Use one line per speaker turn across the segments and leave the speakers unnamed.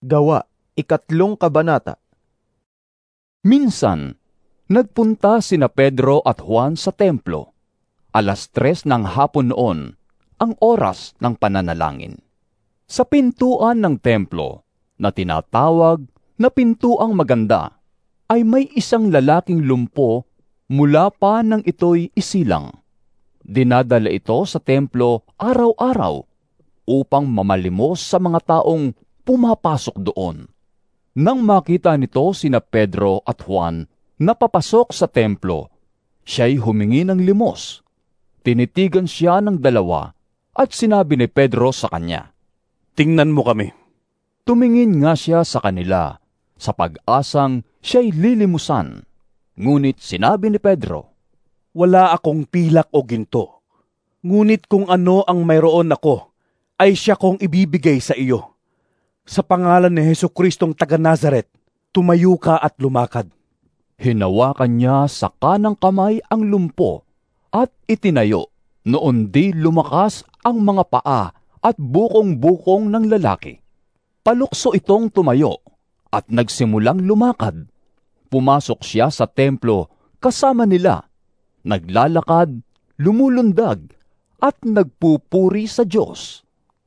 Gawa, 3 kabanata.
Minsan, nagpunta sina Pedro at Juan sa templo. 3:00 ng hapon noon, ang oras ng pananalangin. Sa pintuan ng templo, na tinatawag na Pintuang Maganda, ay may isang lalaking lumpo mula pa nang ito'y isilang. Dinadala ito sa templo araw-araw upang mamalimos sa mga taong pumapasok doon. Nang makita nito sina Pedro at Juan na papasok sa templo, siya'y humingi ng limos. Tinitigan siya ng dalawa at sinabi ni Pedro sa kanya,
"Tingnan mo kami."
Tumingin nga siya sa kanila sa pag-asang siya'y lilimusan. Ngunit sinabi ni Pedro,
"Wala akong pilak o ginto. Ngunit kung ano ang mayroon ako, ay siya kong ibibigay sa iyo. Sa pangalan ni Jesucristong taga Nazaret, tumayo ka at lumakad."
Hinawakan niya sa kanang kamay ang lumpo at itinayo. Noon di lumakas ang mga paa at bukong-bukong ng lalaki. Palukso itong tumayo at nagsimulang lumakad. Pumasok siya sa templo kasama nila. Naglalakad, lumulundag, at nagpupuri sa Diyos.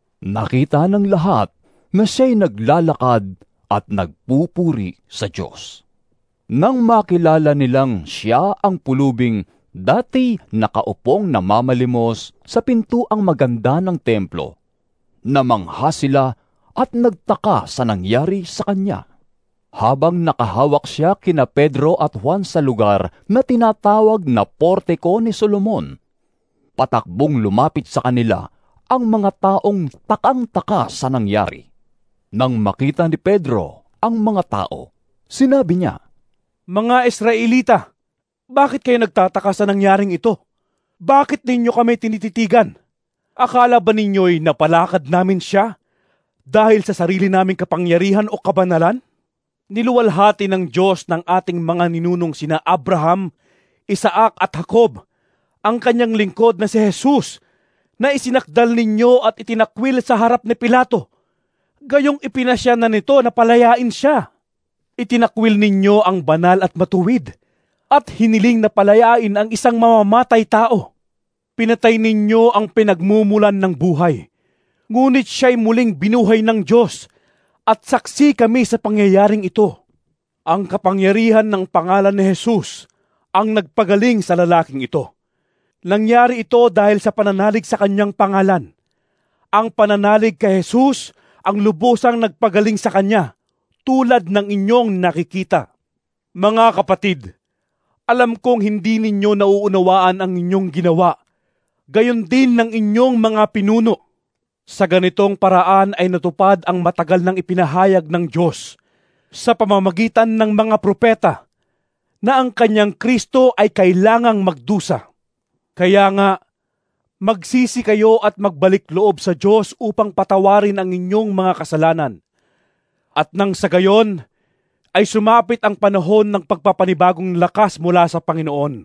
Nakita ng lahat na siya'y naglalakad at nagpupuri sa Diyos. Nang makilala nilang siya ang pulubing dati nakaupong namamalimos sa Pintuang Maganda ng templo, namangha sila at nagtaka sa nangyari sa kanya. Habang nakahawak siya kina Pedro at Juan sa lugar na tinatawag na Portiko ni Solomon, patakbong lumapit sa kanila ang mga taong takang-taka sa nangyari. Nang makita ni Pedro ang mga tao, sinabi niya,
"Mga Israelita, bakit kayo nagtataka sa nangyaring ito? Bakit ninyo kami tinititigan? Akala ba ninyo'y napalakad namin siya dahil sa sarili naming kapangyarihan o kabanalan? Niluwalhati ng Diyos ng ating mga ninunong sina Abraham, Isaac at Jacob, ang kanyang lingkod na si Jesus, na isinakdal ninyo at itinakwil sa harap ni Pilato. Gayong ipinasya na nito na palayain siya. Itinakwil ninyo ang banal at matuwid, at hiniling na palayain ang isang mamamatay tao. Pinatay ninyo ang pinagmumulan ng buhay, ngunit siya'y muling binuhay ng Diyos, at saksi kami sa pangyayaring ito. Ang kapangyarihan ng pangalan ni Jesus ang nagpagaling sa lalaking ito. Nangyari ito dahil sa pananalig sa kanyang pangalan. Ang pananalig kay Jesus ang lubusang nagpagaling sa kanya, tulad ng inyong nakikita. Mga kapatid, alam kong hindi ninyo nauunawaan ang inyong ginawa, gayon din ng inyong mga pinuno. Sa ganitong paraan ay natupad ang matagal nang ipinahayag ng Diyos sa pamamagitan ng mga propeta na ang kanyang Kristo ay kailangang magdusa. Kaya nga, magsisi kayo at magbalik loob sa Diyos upang patawarin ang inyong mga kasalanan. At nang sa gayon, ay sumapit ang panahon ng pagpapanibagong lakas mula sa Panginoon.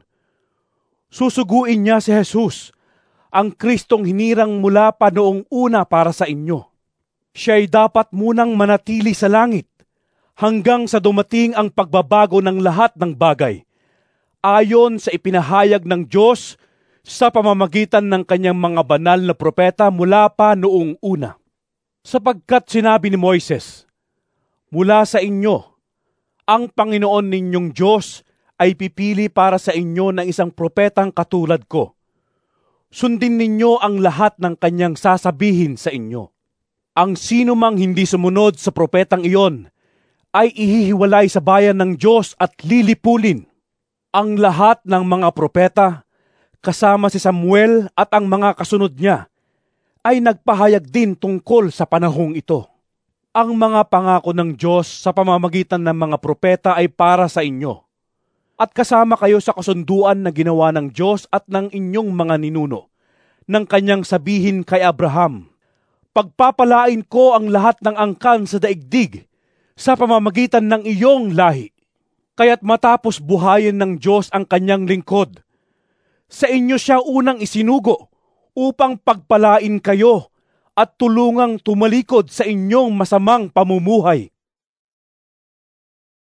Susuguin niya si Jesus, ang Kristong hinirang mula pa noong una para sa inyo. Siya'y dapat munang manatili sa langit hanggang sa dumating ang pagbabago ng lahat ng bagay, ayon sa ipinahayag ng Diyos sa pamamagitan ng kanyang mga banal na propeta mula pa noong una. Sapagkat sinabi ni Moises, "Mula sa inyo, ang Panginoon ninyong Diyos ay pipili para sa inyo ng isang propetang katulad ko. Sundin ninyo ang lahat ng kanyang sasabihin sa inyo. Ang sino mang hindi sumunod sa propetang iyon ay ihihiwalay sa bayan ng Diyos at lilipulin." Ang lahat ng mga propeta, kasama si Samuel at ang mga kasunod niya, ay nagpahayag din tungkol sa panahong ito. Ang mga pangako ng Diyos sa pamamagitan ng mga propeta ay para sa inyo, at kasama kayo sa kasunduan na ginawa ng Diyos at ng inyong mga ninuno, ng kanyang sabihin kay Abraham, "Pagpapalain ko ang lahat ng angkan sa daigdig sa pamamagitan ng iyong lahi." Kaya't matapos buhayin ng Diyos ang kanyang lingkod, sa inyo siya unang isinugo upang pagpalain kayo at tulungang tumalikod sa inyong masamang pamumuhay.